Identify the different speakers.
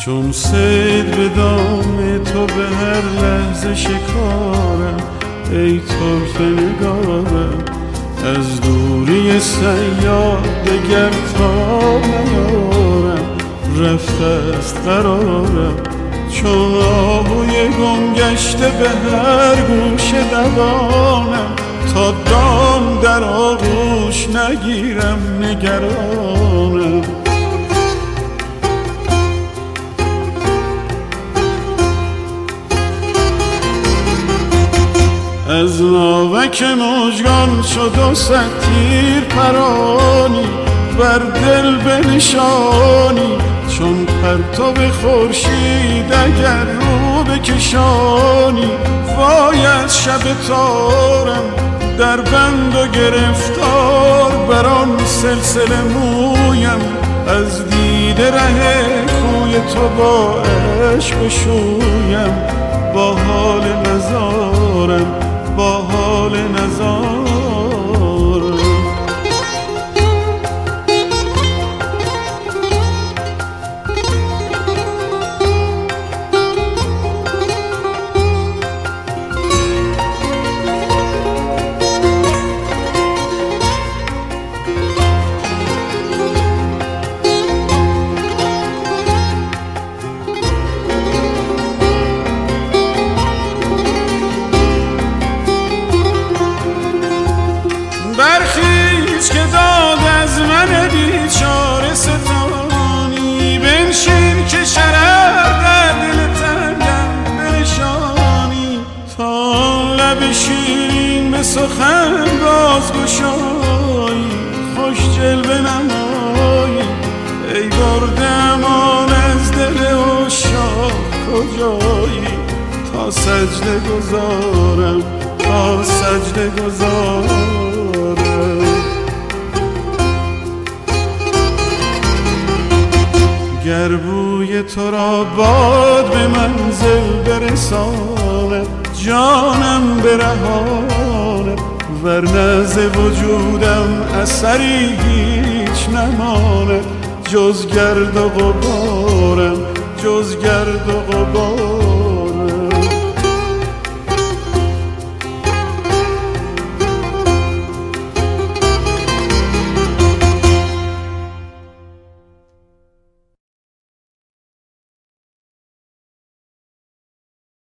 Speaker 1: چون صید به دام تو به هر لحظه شکارم، ای طرفه نگارم از دوری صیاد دگر تا نیارم، رفته است قرارم چون آهوی گم گشته به هر گوشه دوانم، تا دام در آغوش نگیرم نگرانم. از ناوک مژگان شد و صد تیر پرانی، بر دل بنشانی چون پرتو خورشید اگر رو بکشانی. وای از شب تارم در بند و گرفتار، بر آن سلسله مویم از دیده ره کوی تو با عشق شویم. با حال نزارم با حال نزارم. برخیز که داد از من بیچاره ستانی، بنشین که شرر در دل تنگم بنشانی. تا لب شیرین به سخن بازگشایی، خوش جلوه نمایی ای برده امان از دل عشاق کجایی. تا سجده گذارم تا سجده گذارم. گر بوی تو را باد به منزل برساند، جانم برهاند ورنه ز وجودم اثری هیچ نماند. جز گرد و غبارم جز گرد و غبارم.